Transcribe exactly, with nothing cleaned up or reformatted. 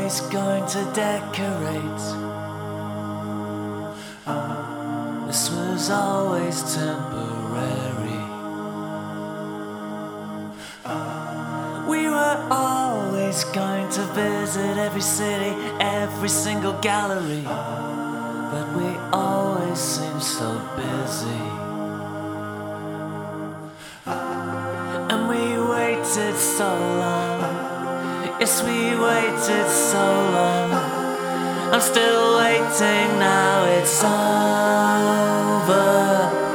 always going to decorate. This was always temporary. We were always going to visit every city, every single gallery, but we always seemed so busy. And we waited so long. Yes, we waited so long. I'm still waiting, now it's over.